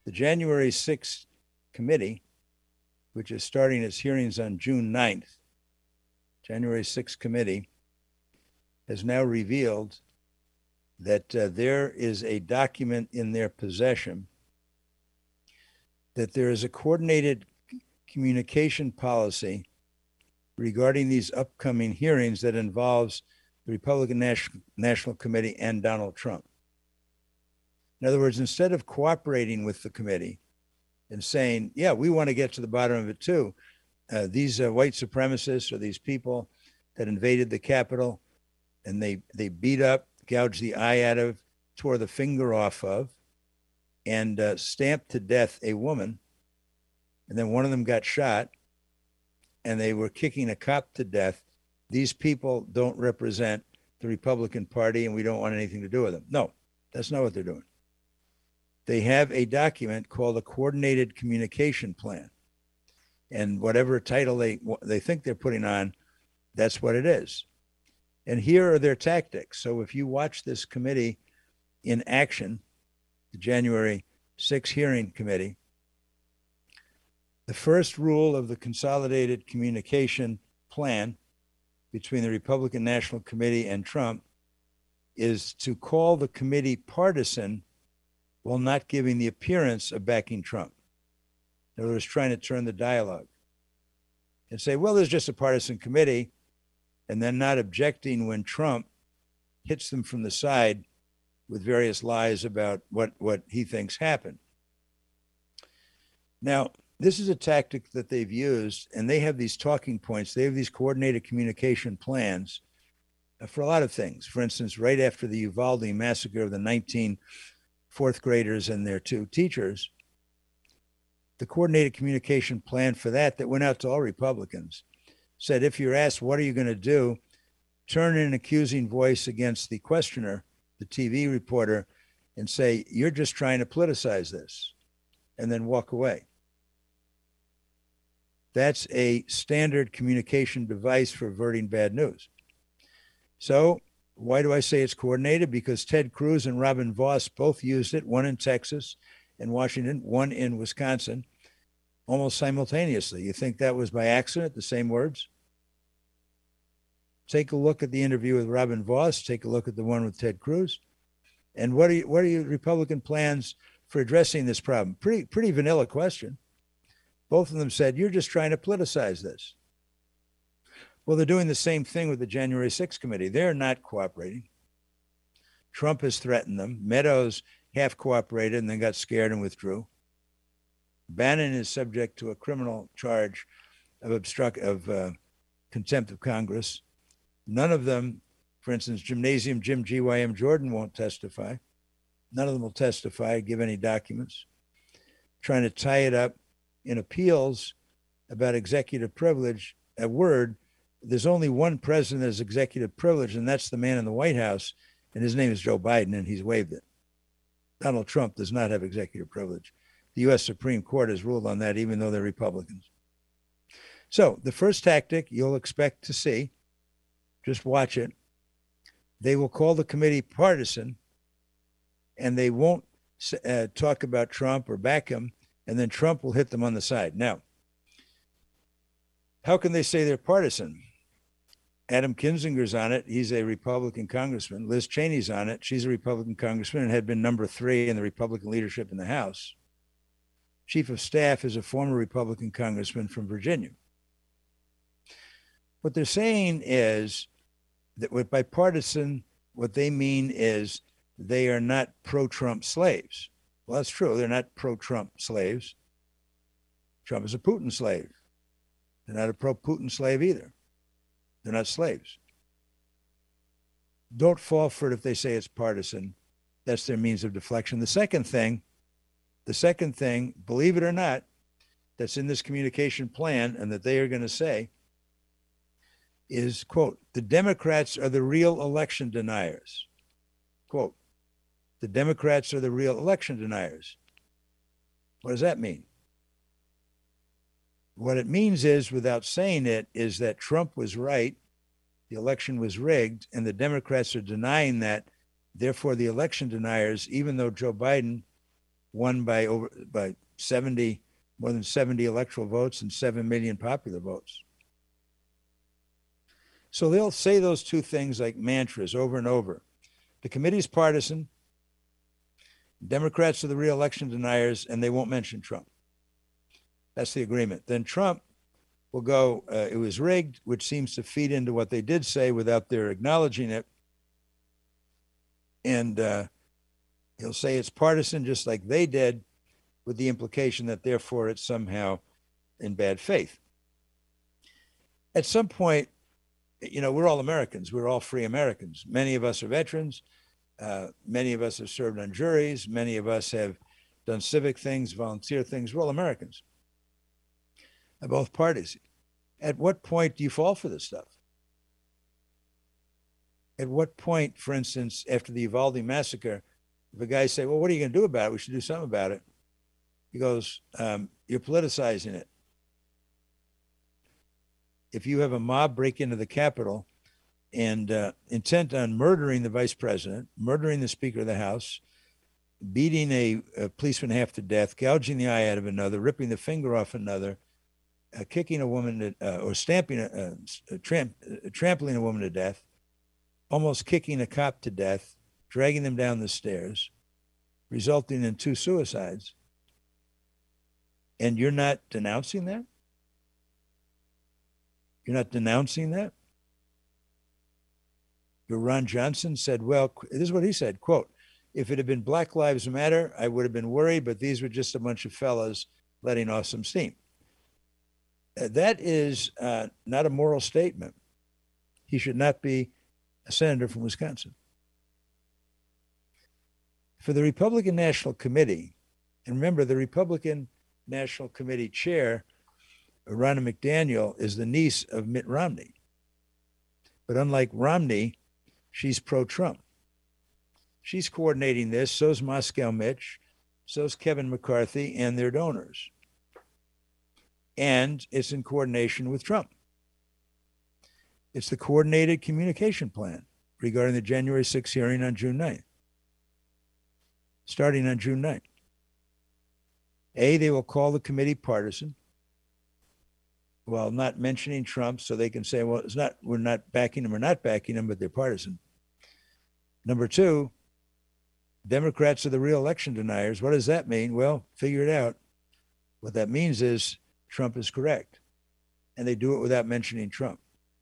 The January 6th committee, which is starting its hearings on June 9th, January 6th committee, has now revealed that there is a document in their possession that there is a coordinated communication policy regarding these upcoming hearings that involves the Republican National Committee and Donald Trump. In other words, instead of cooperating with the committee and saying, yeah, we want to get to the bottom of it too, these white supremacists or these people that invaded the Capitol and they beat up, gouged the eye out of, tore the finger off of, and stamped to death a woman. And then one of them got shot and they were kicking a cop to death. These people don't represent the Republican Party and we don't want anything to do with them. No, that's not what they're doing. They have a document called a Coordinated Communication Plan. And whatever title they think they're putting on, that's what it is. And here are their tactics. So if you watch this committee in action, the January 6th hearing committee, the first rule of the Consolidated Communication Plan between the Republican National Committee and Trump is to call the committee partisan while not giving the appearance of backing Trump. In other words, trying to turn the dialogue and say, well, there's just a partisan committee, and then not objecting when Trump hits them from the side with various lies about what he thinks happened. Now, this is a tactic that they've used, and they have these talking points. They have these coordinated communication plans for a lot of things. For instance, right after the Uvalde massacre of the 19 fourth graders and their two teachers, the coordinated communication plan for that went out to all Republicans said, if you're asked, what are you going to do? Turn in an accusing voice against the questioner, the TV reporter, and say, you're just trying to politicize this, and then walk away. That's a standard communication device for averting bad news. So why do I say it's coordinated? Because Ted Cruz and Robin Vos both used it, one in Texas and Washington, one in Wisconsin, almost simultaneously. You think that was by accident, the same words? Take a look at the interview with Robin Vos, take a look at the one with Ted Cruz. And what are your Republican plans for addressing this problem? Pretty vanilla question. Both of them said, you're just trying to politicize this. Well, they're doing the same thing with the January 6th committee. They're not cooperating. Trump has threatened them. Meadows half cooperated and then got scared and withdrew. Bannon is subject to a criminal charge of contempt of Congress. None of them, for instance, Gymnasium Jim GYM Jordan won't testify. None of them will testify, give any documents. Trying to tie it up in appeals about executive privilege. A word, there's only one president that has executive privilege, and that's the man in the White House, and his name is Joe Biden, and he's waived it. Donald Trump does not have executive privilege. The U.S. Supreme Court has ruled on that, even though they're Republicans. So the first tactic you'll expect to see, just watch it, they will call the committee partisan, and they won't talk about Trump or back him, and then Trump will hit them on the side. Now, how can they say they're partisan? Adam Kinzinger's on it. He's a Republican congressman. Liz Cheney's on it. She's a Republican congressman and had been number 3 in the Republican leadership in the House. Chief of Staff is a former Republican congressman from Virginia. What they're saying is that with bipartisan, what they mean is they are not pro-Trump slaves. Well, that's true. They're not pro-Trump slaves. Trump is a Putin slave. They're not a pro-Putin slave either. They're not slaves. Don't fall for it if they say it's partisan. That's their means of deflection. The second thing, believe it or not, that's in this communication plan and that they are going to say is, quote, the Democrats are the real election deniers. Quote, the Democrats are the real election deniers. What does that mean? What it means is, without saying it, is that Trump was right, the election was rigged, and the Democrats are denying that. Therefore, the election deniers, even though Joe Biden won by more than 70 electoral votes and 7 million popular votes. So they'll say those two things like mantras over and over. The committee's partisan, Democrats are the re-election deniers, and they won't mention Trump. That's the agreement. Then Trump will go, it was rigged, which seems to feed into what they did say without their acknowledging it. And he'll say it's partisan just like they did, with the implication that therefore it's somehow in bad faith. At some point, you know, we're all Americans. We're all free Americans. Many of us are veterans. Many of us have served on juries. Many of us have done civic things, volunteer things. We're all Americans of both parties. At what point do you fall for this stuff? At what point, for instance, after the Uvalde massacre, if a guy say, well, what are you going to do about it? We should do something about it. He goes, you're politicizing it. If you have a mob break into the Capitol and intent on murdering the vice president, murdering the Speaker of the House, beating a policeman half to death, gouging the eye out of another, ripping the finger off another, kicking a woman or trampling a woman to death, almost kicking a cop to death, dragging them down the stairs, resulting in 2 suicides. And you're not denouncing that? You're not denouncing that? Your Ron Johnson said, well, this is what he said, quote, if it had been Black Lives Matter, I would have been worried, but these were just a bunch of fellas letting off some steam. That is not a moral statement. He should not be a senator from Wisconsin. For the Republican National Committee, and remember, the Republican National Committee chair, Ronna McDaniel, is the niece of Mitt Romney. But unlike Romney, she's pro-Trump. She's coordinating this, so's Moscow Mitch, so's Kevin McCarthy and their donors. And it's in coordination with Trump. It's the coordinated communication plan regarding the January 6th hearing on June 9th, starting on June 9th. They will call the committee partisan while not mentioning Trump, so they can say, well, it's not, we're not backing him, but they're partisan. Number 2, Democrats are the re-election deniers. What does that mean? Well, figure it out. What that means is Trump is correct. And they do it without mentioning Trump.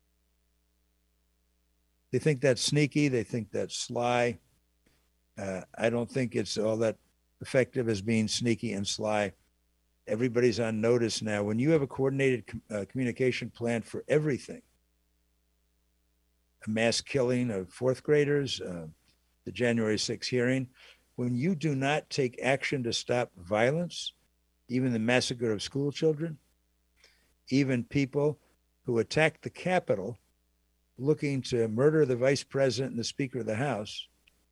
They think that's sneaky. They think that's sly. I don't think it's all that effective as being sneaky and sly. Everybody's on notice now. When you have a coordinated communication plan for everything, a mass killing of 4th graders, the January 6th hearing, when you do not take action to stop violence, even the massacre of school children, even people who attacked the Capitol looking to murder the vice president and the Speaker of the House,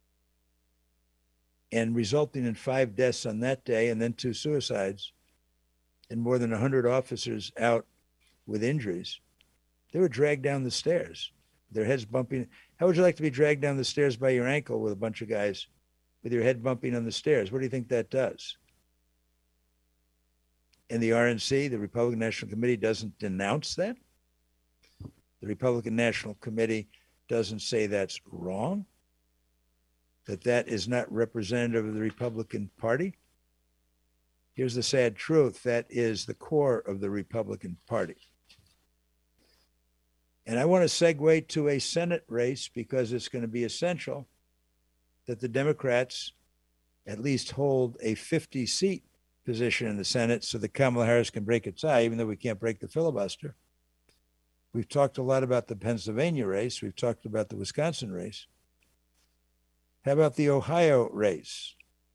and resulting in 5 deaths on that day and then 2 suicides and more than 100 officers out with injuries, they were dragged down the stairs, their heads bumping. How would you like to be dragged down the stairs by your ankle with a bunch of guys with your head bumping on the stairs? What do you think that does? And the RNC, the Republican National Committee, doesn't denounce that. The Republican National Committee doesn't say that's wrong, that that is not representative of the Republican Party. Here's the sad truth. That is the core of the Republican Party. And I want to segue to a Senate race because it's going to be essential that the Democrats at least hold a 50-seat position in the Senate so that Kamala Harris can break a tie, even though we can't break the filibuster. We've talked a lot about the Pennsylvania race. We've talked about the Wisconsin race. How about the Ohio race?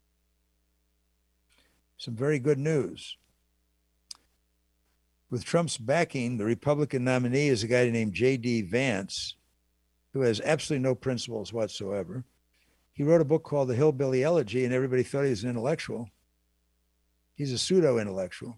Some very good news. With Trump's backing, the Republican nominee is a guy named J.D. Vance, who has absolutely no principles whatsoever. He wrote a book called The Hillbilly Elegy, and everybody thought he was an intellectual. He's a pseudo-intellectual.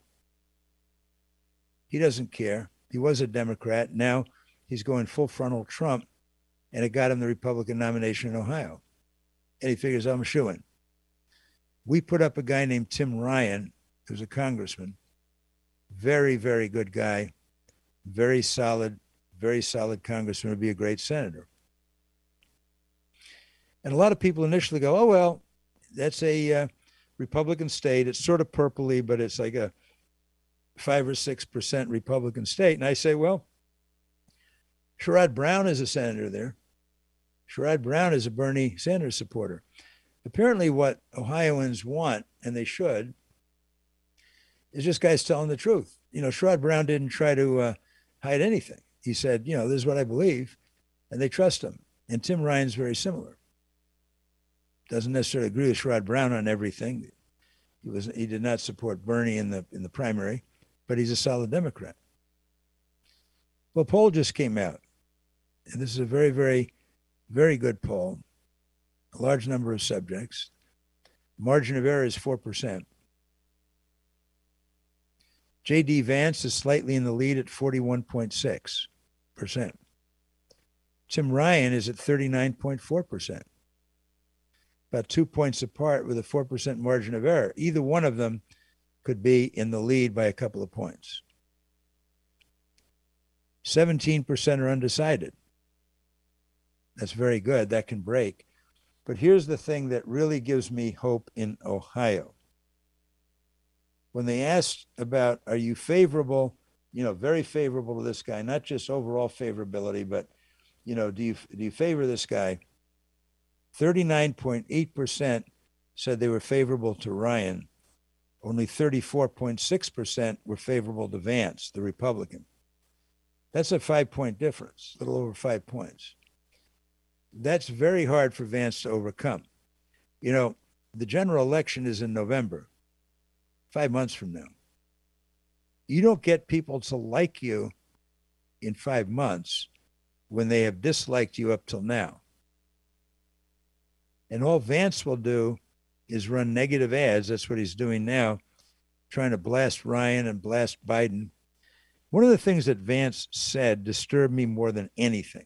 He doesn't care. He was a Democrat. Now he's going full frontal Trump, and it got him the Republican nomination in Ohio. And he figures, I'm a shoo-in. We put up a guy named Tim Ryan, who's a congressman, very, very good guy, very solid congressman, would be a great senator. And a lot of people initially go, oh, well, that's a Republican state. It's sort of purpley, but it's like a 5 or 6% Republican state. And I say, well, Sherrod Brown is a senator there. Sherrod Brown is a Bernie Sanders supporter. Apparently what Ohioans want, and they should, is this guy's telling the truth. Sherrod Brown didn't try to hide anything. He said, this is what I believe, and they trust him. And Tim Ryan's very similar. Doesn't necessarily agree with Sherrod Brown on everything. He did not support Bernie in the primary, but he's a solid Democrat. Well, a poll just came out, and this is a very, very, very good poll. A large number of subjects. Margin of error is 4%. J.D. Vance is slightly in the lead at 41.6%. Tim Ryan is at 39.4%. About 2 points apart with a 4% margin of error. Either one of them could be in the lead by a couple of points. 17% are undecided. That's very good. That can break. But here's the thing that really gives me hope in Ohio. When they asked about, are you favorable, very favorable to this guy, not just overall favorability, but, do you favor this guy? 39.8% said they were favorable to Ryan. Only 34.6% were favorable to Vance, the Republican. That's a 5-point difference, a little over 5 points. That's very hard for Vance to overcome. The general election is in November, 5 months from now. You don't get people to like you in 5 months when they have disliked you up till now. And all Vance will do is run negative ads. That's what he's doing now, trying to blast Ryan and blast Biden. One of the things that Vance said disturbed me more than anything.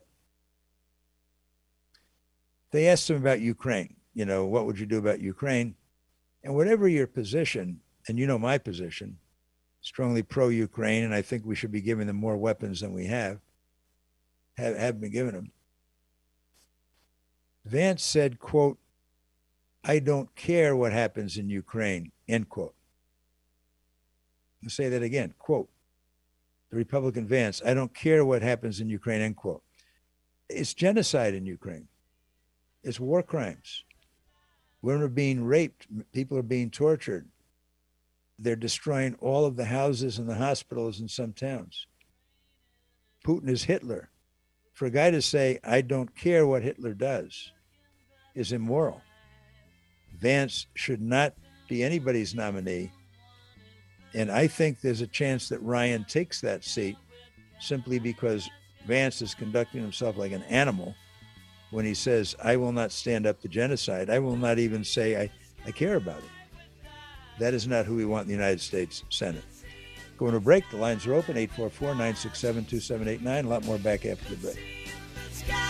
They asked him about Ukraine. What would you do about Ukraine? And whatever your position, and my position, strongly pro-Ukraine, and I think we should be giving them more weapons than we have been giving them. Vance said, quote, I don't care what happens in Ukraine, end quote. I'll say that again, quote, the Republican Vance, I don't care what happens in Ukraine, end quote. It's genocide in Ukraine. It's war crimes. Women are being raped. People are being tortured. They're destroying all of the houses and the hospitals in some towns. Putin is Hitler. For a guy to say, I don't care what Hitler does, is immoral. Vance should not be anybody's nominee. And I think there's a chance that Ryan takes that seat simply because Vance is conducting himself like an animal when he says, I will not stand up to genocide. I will not even say I care about it. That is not who we want in the United States Senate. Going to break. The lines are open, 844-967-2789. A lot more back after the break.